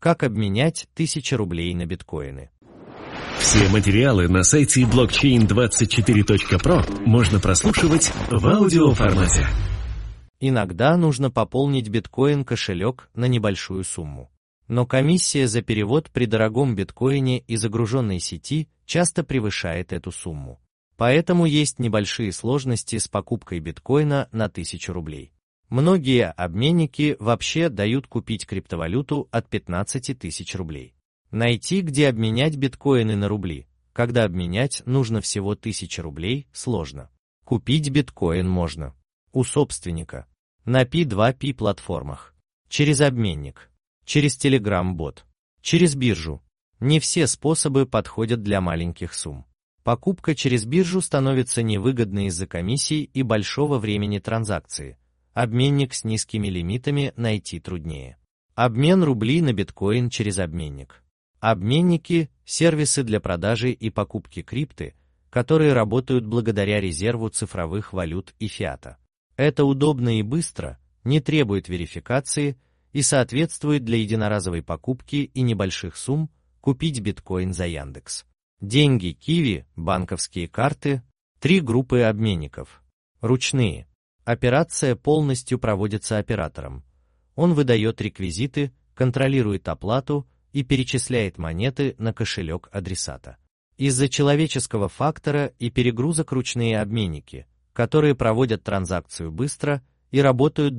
Как обменять 1000 рублей на биткоины? Все материалы на сайте blockchain24.pro можно прослушивать в аудиоформате. Иногда нужно пополнить биткоин-кошелек на небольшую сумму. Но комиссия за перевод при дорогом биткоине и загруженной сети часто превышает эту сумму. Поэтому есть небольшие сложности с покупкой биткоина на 1000 рублей. Многие обменники вообще дают купить криптовалюту от 15 тысяч рублей. Найти, где обменять биткоины на рубли, когда обменять нужно всего 1000 рублей, сложно. Купить биткоин можно у собственника, на P2P платформах, через обменник, через Telegram-бот, через биржу. Не все способы подходят для маленьких сумм. Покупка через биржу становится невыгодной из-за комиссий и большого времени транзакции. Обменник с низкими лимитами найти труднее. Обмен рублей на биткоин через обменник. Обменники – сервисы для продажи и покупки крипты, которые работают благодаря резерву цифровых валют и фиата. Это удобно и быстро, не требует верификации и соответствует для единоразовой покупки и небольших сумм купить биткоин за Яндекс. Деньги, Киви, банковские карты, 3 группы обменников. Ручные. Операция полностью проводится оператором. Он выдает реквизиты, контролирует оплату и перечисляет монеты на кошелек адресата. Из-за человеческого фактора и перегрузок ручные обменники, которые проводят транзакцию быстро и работают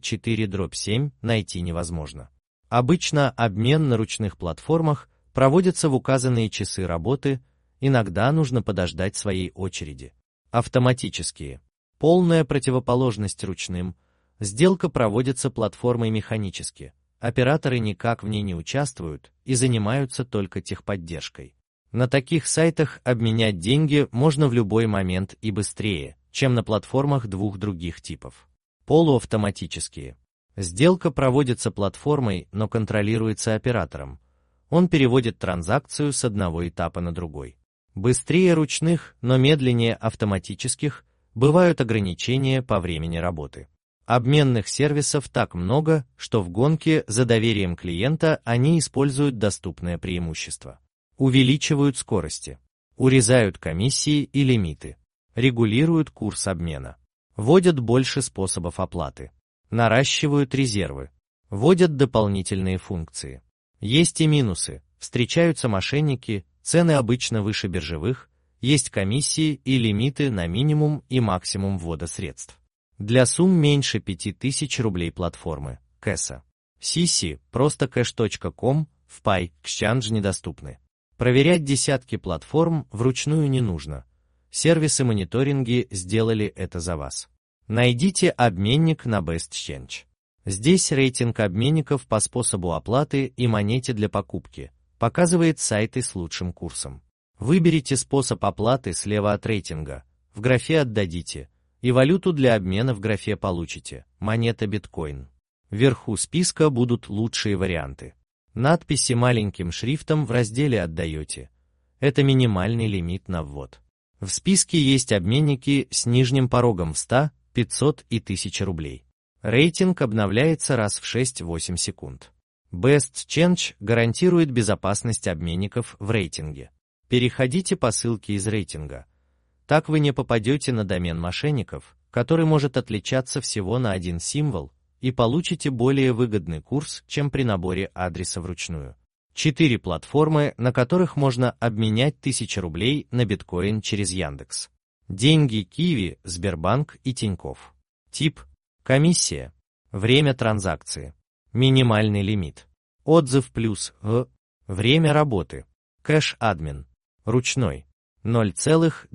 24/7, найти невозможно. Обычно обмен на ручных платформах проводится в указанные часы работы, иногда нужно подождать своей очереди. Автоматические. Полная противоположность ручным. Сделка проводится платформой механически. Операторы никак в ней не участвуют и занимаются только техподдержкой. На таких сайтах обменять деньги можно в любой момент и быстрее, чем на платформах двух других типов. Полуавтоматические. Сделка проводится платформой, но контролируется оператором. Он переводит транзакцию с одного этапа на другой. Быстрее ручных, но медленнее автоматических, бывают ограничения по времени работы. Обменных сервисов так много, что в гонке за доверием клиента они используют доступное преимущество. Увеличивают скорости, урезают комиссии и лимиты, регулируют курс обмена, вводят больше способов оплаты, наращивают резервы, вводят дополнительные функции. Есть и минусы, встречаются мошенники, цены обычно выше биржевых, есть комиссии и лимиты на минимум и максимум ввода средств. Для сумм меньше 5000 рублей платформы, Кэса, CC, просто cash.com, в Pi, Exchange недоступны. Проверять десятки платформ вручную не нужно. Сервисы мониторинги сделали это за вас. Найдите обменник на BestChange. Здесь рейтинг обменников по способу оплаты и монете для покупки, показывает сайты с лучшим курсом. Выберите способ оплаты слева от рейтинга, в графе «Отдадите», и валюту для обмена в графе «Получите», монета биткоин. Вверху списка будут лучшие варианты. Надписи маленьким шрифтом в разделе «Отдаете». Это минимальный лимит на ввод. В списке есть обменники с нижним порогом в 100, 500 и 1000 рублей. Рейтинг обновляется раз в 6-8 секунд. BestChange гарантирует безопасность обменников в рейтинге. Переходите по ссылке из рейтинга. Так вы не попадете на домен мошенников, который может отличаться всего на один символ, и получите более выгодный курс, чем при наборе адреса вручную. 4 платформы, на которых можно обменять 1000 рублей на биткоин через Яндекс. Деньги, Киви, Сбербанк и Тинькофф. Тип. Комиссия. Время транзакции. Минимальный лимит. Отзыв плюс Время работы. Кэш-админ. Ручной. 0,2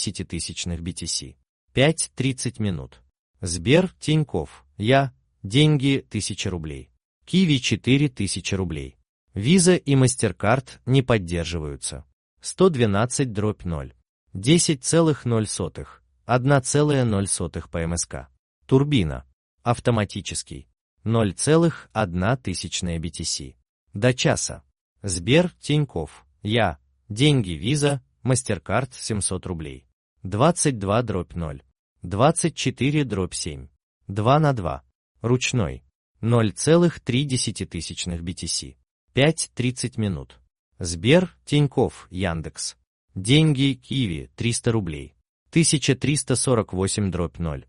BTC. 5-30 минут. Сбер, Тинькофф, Я. Деньги 1000 рублей. Киви 4000 рублей. Виза и MasterCard не поддерживаются. 112/0. 10,0. 1,0 по МСК. Турбина. Автоматический. 0,1 BTC. До часа. Сбер, Тинькофф, Я. Деньги, Виза, MasterCard 700 рублей. 22/0. 24/7. 2 на 2. Ручной. 0,3 BTC. 5-30 минут. Сбер, Тинькофф, Яндекс. Деньги, Киви, 300 рублей. 1348/0.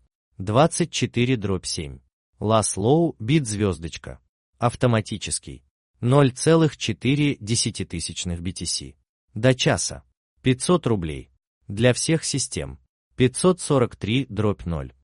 24/7. Ласлоу, бит звездочка. Автоматический. 0,4 BTC. До часа. 500 рублей. Для всех систем. 543/0.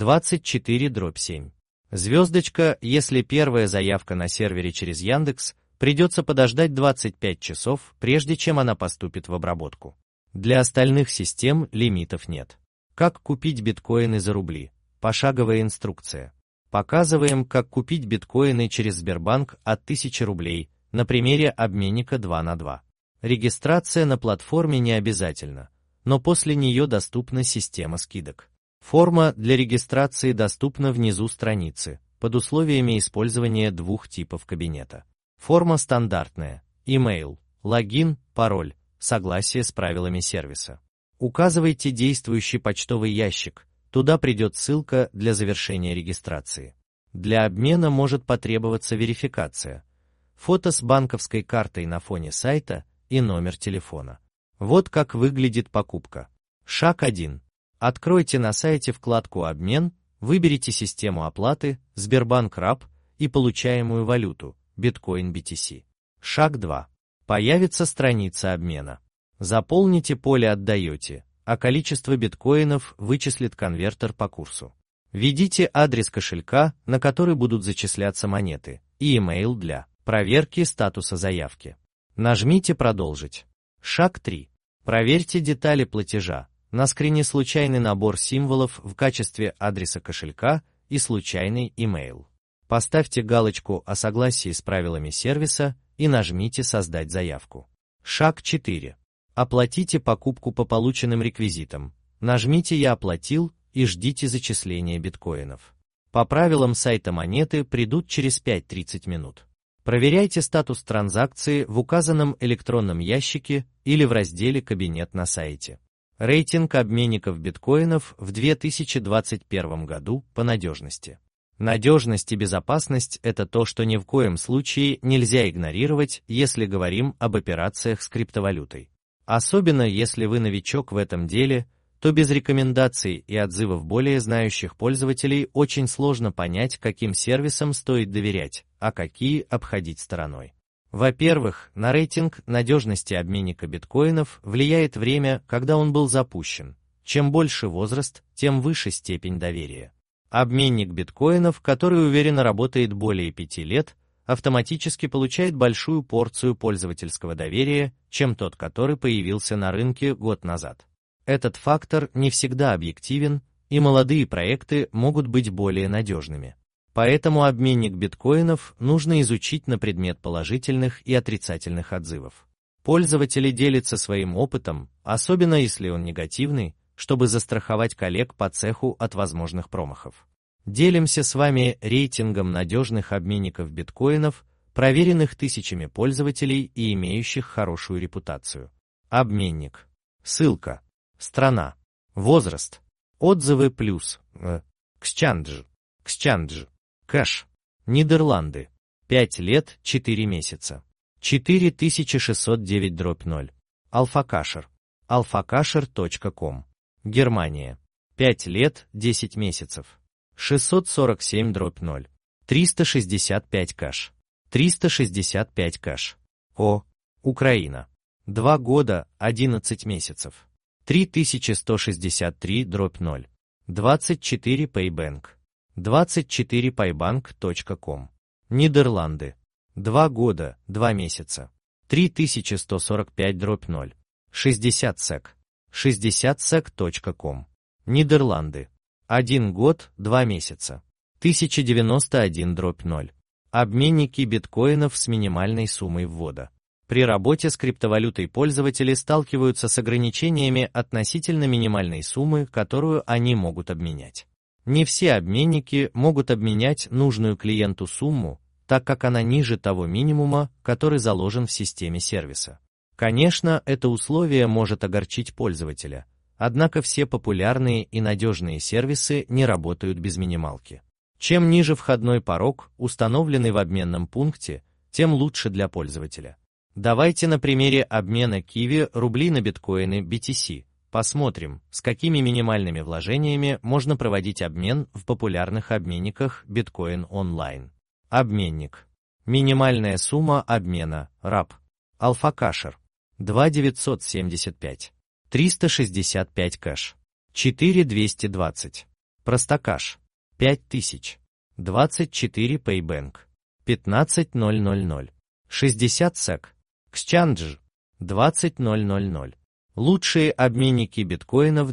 24/7. Звездочка, если первая заявка на сервере через Яндекс, придется подождать 25 часов, прежде чем она поступит в обработку. Для остальных систем лимитов нет. Как купить биткоины за рубли? Пошаговая инструкция. Показываем, как купить биткоины через Сбербанк от 1000 рублей, на примере обменника 2 на 2. Регистрация на платформе не обязательна, но после нее доступна система скидок. Форма для регистрации доступна внизу страницы, под условиями использования двух типов кабинета. Форма стандартная, email, логин, пароль, согласие с правилами сервиса. Указывайте действующий почтовый ящик, туда придет ссылка для завершения регистрации. Для обмена может потребоваться верификация. Фото с банковской картой на фоне сайта и номер телефона. Вот как выглядит покупка. Шаг 1. Откройте на сайте вкладку «Обмен», выберите систему оплаты, Сбербанк РАП и получаемую валюту, биткоин BTC. Шаг 2. Появится страница обмена. Заполните поле «Отдаете», а количество биткоинов вычислит конвертер по курсу. Введите адрес кошелька, на который будут зачисляться монеты, и email для проверки статуса заявки. Нажмите «Продолжить». Шаг 3. Проверьте детали платежа. На скрине случайный набор символов в качестве адреса кошелька и случайный email. Поставьте галочку о согласии с правилами сервиса и нажмите «Создать заявку». Шаг 4. Оплатите покупку по полученным реквизитам. Нажмите «Я оплатил» и ждите зачисления биткоинов. По правилам сайта монеты придут через 5-30 минут. Проверяйте статус транзакции в указанном электронном ящике или в разделе «Кабинет» на сайте. Рейтинг обменников биткоинов в 2021 году по надежности. Надежность и безопасность – это то, что ни в коем случае нельзя игнорировать, если говорим об операциях с криптовалютой. Особенно если вы новичок в этом деле, то без рекомендаций и отзывов более знающих пользователей очень сложно понять, каким сервисам стоит доверять, а какие обходить стороной. Во-первых, на рейтинг надежности обменника биткоинов влияет время, когда он был запущен. Чем больше возраст, тем выше степень доверия. Обменник биткоинов, который уверенно работает более 5 лет, автоматически получает большую порцию пользовательского доверия, чем тот, который появился на рынке год назад. Этот фактор не всегда объективен, и молодые проекты могут быть более надежными. Поэтому обменник биткоинов нужно изучить на предмет положительных и отрицательных отзывов. Пользователи делятся своим опытом, особенно если он негативный, чтобы застраховать коллег по цеху от возможных промахов. Делимся с вами рейтингом надежных обменников биткоинов, проверенных тысячами пользователей и имеющих хорошую репутацию. Обменник. Ссылка. Страна. Возраст. Отзывы плюс. Exchange. Кэш. Нидерланды. 5 лет, 4 месяца. 4609/0. Алфакашер. alfakasher.com. Германия. 5 лет, 10 месяцев. 647/0. 365 кэш. 365 кэш. Украина. 2 года, 11 месяцев. 3163/0. 24 Paybank. 24 paybank.com. Нидерланды. 2 года, 2 месяца. 3145/0. 60 sec. 60sec.com. Нидерланды. 1 год, 2 месяца. 1091/0. Обменники биткоинов с минимальной суммой ввода. При работе с криптовалютой пользователи сталкиваются с ограничениями относительно минимальной суммы, которую они могут обменять. Не все обменники могут обменять нужную клиенту сумму, так как она ниже того минимума, который заложен в системе сервиса. Конечно, это условие может огорчить пользователя, однако все популярные и надежные сервисы не работают без минималки. Чем ниже входной порог, установленный в обменном пункте, тем лучше для пользователя. Давайте на примере обмена Kiwi рубли на биткоины BTC посмотрим, с какими минимальными вложениями можно проводить обмен в популярных обменниках Bitcoin Online. Обменник. Минимальная сумма обмена RAP. Alpha-Cacher. 2,975. 365 кэш. 4,220. Простокаш. 5000. 24 Paybank. 15,000. 60 SEC. Exchange. 20,000. Лучшие обменники биткоинов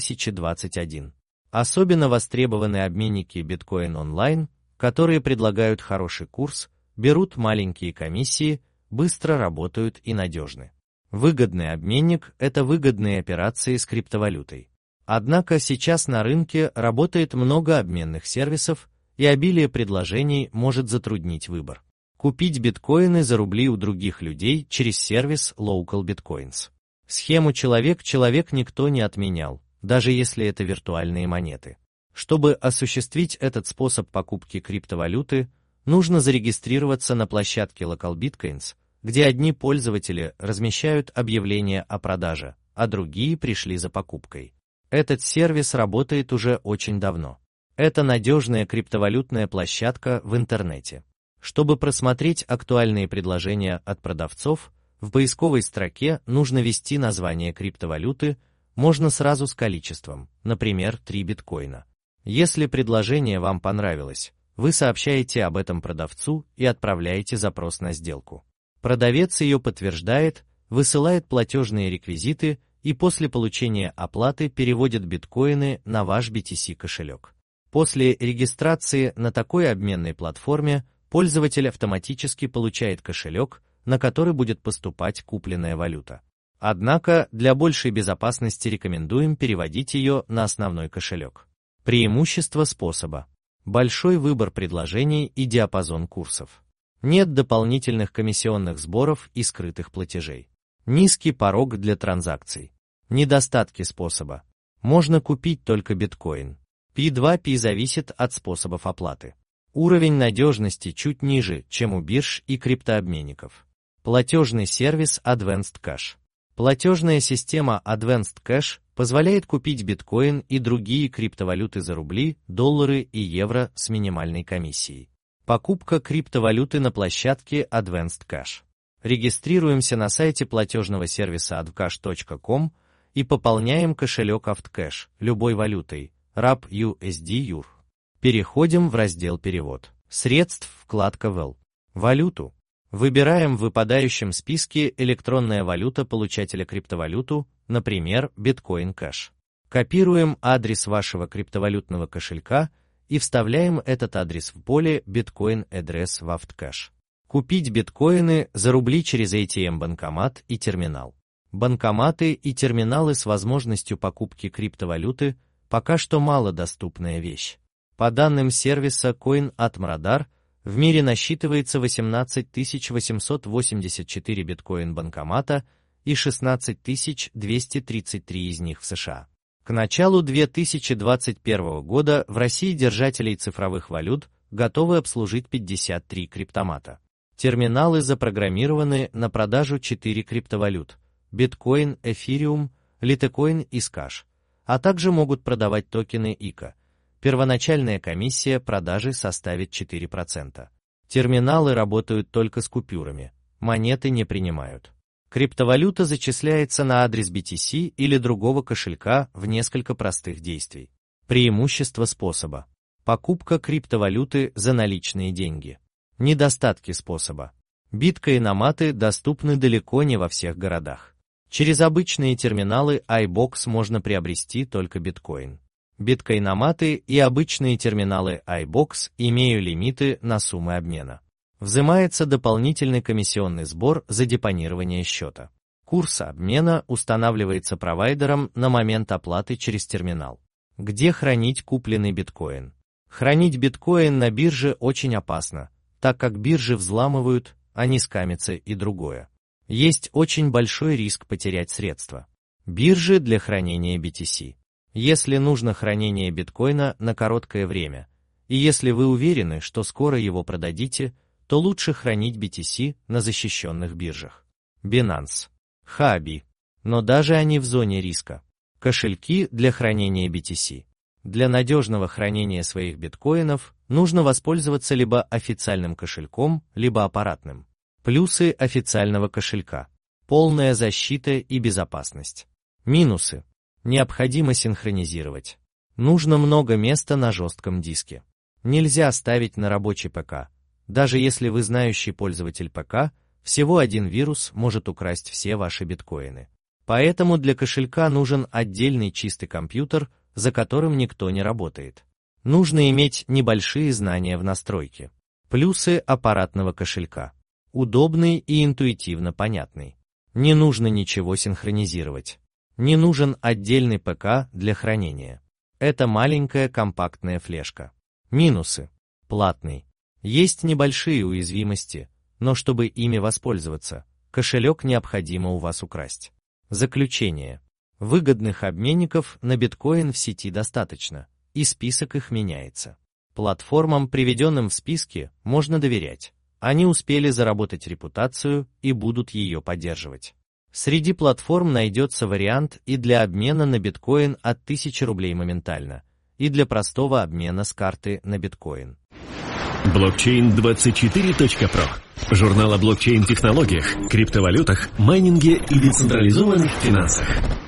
2021. Особенно востребованы обменники Bitcoin Online, которые предлагают хороший курс, берут маленькие комиссии, быстро работают и надежны. Выгодный обменник – это выгодные операции с криптовалютой. Однако сейчас на рынке работает много обменных сервисов, и обилие предложений может затруднить выбор. Купить биткоины за рубли у других людей через сервис Local Bitcoins. Схему человек-человек никто не отменял, даже если это виртуальные монеты. Чтобы осуществить этот способ покупки криптовалюты, нужно зарегистрироваться на площадке Local Bitcoins, где одни пользователи размещают объявления о продаже, а другие пришли за покупкой. Этот сервис работает уже очень давно. Это надежная криптовалютная площадка в интернете. Чтобы просмотреть актуальные предложения от продавцов, в поисковой строке нужно ввести название криптовалюты, можно сразу с количеством, например, 3 биткоина. Если предложение вам понравилось, вы сообщаете об этом продавцу и отправляете запрос на сделку. Продавец ее подтверждает, высылает платежные реквизиты и после получения оплаты переводит биткоины на ваш BTC кошелек. После регистрации на такой обменной платформе пользователь автоматически получает кошелек, на который будет поступать купленная валюта. Однако для большей безопасности рекомендуем переводить ее на основной кошелек. Преимущество способа. Большой выбор предложений и диапазон курсов. Нет дополнительных комиссионных сборов и скрытых платежей. Низкий порог для транзакций. Недостатки способа. Можно купить только биткоин. P2P зависит от способов оплаты. Уровень надежности чуть ниже, чем у бирж и криптообменников. Платежный сервис Advanced Cash. Платежная система Advanced Cash позволяет купить биткоин и другие криптовалюты за рубли, доллары и евро с минимальной комиссией. Покупка криптовалюты на площадке Advanced Cash. Регистрируемся на сайте платежного сервиса adcash.com и пополняем кошелек AftCash любой валютой, RAP, USD, EUR. Переходим в раздел «Перевод средств», вкладка «Well». Валюту. Выбираем в выпадающем списке электронная валюта получателя криптовалюту, например, Bitcoin Cash. Копируем адрес вашего криптовалютного кошелька и вставляем этот адрес в поле Bitcoin Address в AftCash. Купить биткоины за рубли через ATM-банкомат и терминал. Банкоматы и терминалы с возможностью покупки криптовалюты пока что малодоступная вещь. По данным сервиса CoinAtmRadar, в мире насчитывается 18 884 биткоин-банкомата и 16 233 из них в США. К началу 2021 года в России держателей цифровых валют готовы обслужить 53 криптомата. Терминалы запрограммированы на продажу 4 криптовалют – биткоин, эфириум, литкоин и скаш, а также могут продавать токены ИКО. Первоначальная комиссия продажи составит 4%. Терминалы работают только с купюрами, монеты не принимают. Криптовалюта зачисляется на адрес BTC или другого кошелька в несколько простых действий. Преимущество способа. Покупка криптовалюты за наличные деньги. Недостатки способа. Биткоиноматы доступны далеко не во всех городах. Через обычные терминалы iBox можно приобрести только биткоин. Биткоиноматы и обычные терминалы iBox имеют лимиты на суммы обмена. Взимается дополнительный комиссионный сбор за депонирование счета. Курс обмена устанавливается провайдером на момент оплаты через терминал. Где хранить купленный биткоин? Хранить биткоин на бирже очень опасно, так как биржи взламывают, они скамятся и другое. Есть очень большой риск потерять средства. Биржи для хранения BTC. Если нужно хранение биткоина на короткое время, и если вы уверены, что скоро его продадите, то лучше хранить BTC на защищенных биржах. Binance, Huobi. Но даже они в зоне риска. Кошельки для хранения BTC. Для надежного хранения своих биткоинов нужно воспользоваться либо официальным кошельком, либо аппаратным. Плюсы официального кошелька. Полная защита и безопасность. Минусы. Необходимо синхронизировать. Нужно много места на жестком диске. Нельзя ставить на рабочий ПК. Даже если вы знающий пользователь ПК, всего один вирус может украсть все ваши биткоины. Поэтому для кошелька нужен отдельный чистый компьютер, за которым никто не работает. Нужно иметь небольшие знания в настройке. Плюсы аппаратного кошелька. Удобный и интуитивно понятный. Не нужно ничего синхронизировать. Не нужен отдельный ПК для хранения. Это маленькая компактная флешка. Минусы. Платный. Есть небольшие уязвимости, но чтобы ими воспользоваться, кошелек необходимо у вас украсть. Заключение. Выгодных обменников на биткоин в сети достаточно, и список их меняется. Платформам, приведенным в списке, можно доверять. Они успели заработать репутацию и будут ее поддерживать. Среди платформ найдется вариант и для обмена на биткоин от 1000 рублей моментально, и для простого обмена с карты на биткоин. Blockchain24.pro. Журнал о блокчейн-технологиях, криптовалютах, майнинге и децентрализованных финансах.